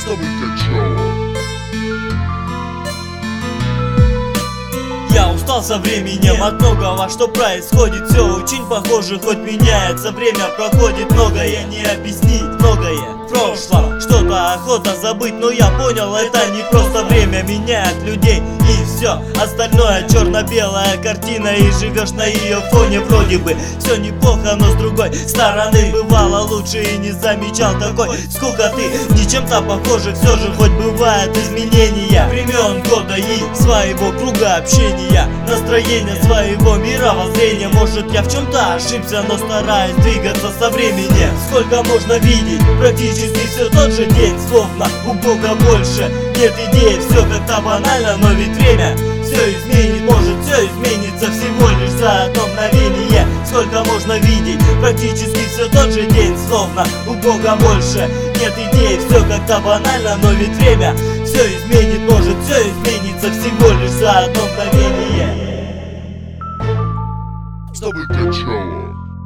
Чтобы качало. Я устал со временем от многого, что происходит. Все очень похоже, хоть меняется время, проходит. Многое не объяснить, многое в прошлом. Что-то охота забыть, но я понял, это не просто время меняет людей. И все остальное черно-белая картина, и живешь на ее фоне. Вроде бы все неплохо, но с другой стороны бывало лучше, и не замечал такой скукоты. Не чем-то похоже, все же хоть бывают изменения времен года и своего круга общения, настроения своего мировоззрения. Может, я в чем-то ошибся, но стараюсь двигаться со временем. Сколько можно видеть, практически все тот же день, словно у Бога больше нет идей. Все как-то банально, но ведь время все изменит, может все изменится всего лишь за одно мгновение. Сколько можно видеть, практически все тот же день, словно у Бога больше нет идей. Все как-то банально, но ведь время все изменит, может все изменится всего лишь за одно мгновение. Чтобы качало.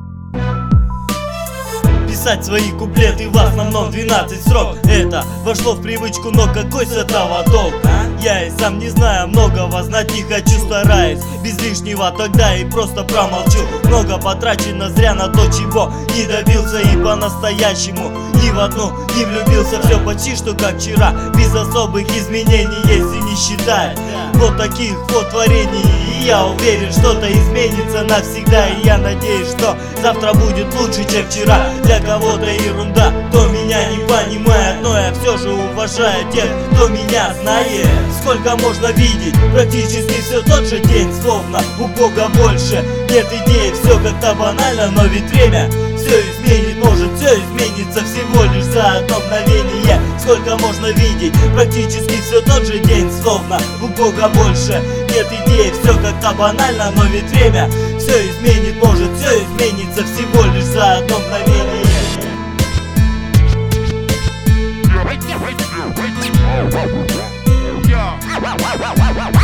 Писать свои куплеты в основном 12 строк. Это вошло в привычку, но какой с этого толк? Я и сам не знаю многого, знать не хочу, стараюсь без лишнего тогда и просто промолчу. Много потрачено зря на то, чего не добился, и по-настоящему ни в одну не влюбился. Все почти что как вчера, без особых изменений, если не считать вот таких вот творений. И я уверен, что-то изменится навсегда, и я надеюсь, что завтра будет лучше, чем вчера. Для кого-то ерунда, кто меня не понимает, но я все же уважаю тех, кто меня знает. Сколько можно видеть, практически все тот же день, словно у Бога больше нет идей. Все как-то банально, но ведь время все изменит, может все изменится всего лишь за одно мгновение. Сколько можно видеть, практически все тот же день, словно у Бога больше нет идей. Все как-то банально, но ведь время все изменит, может все изменится всего лишь за одно мгновение. Yeah.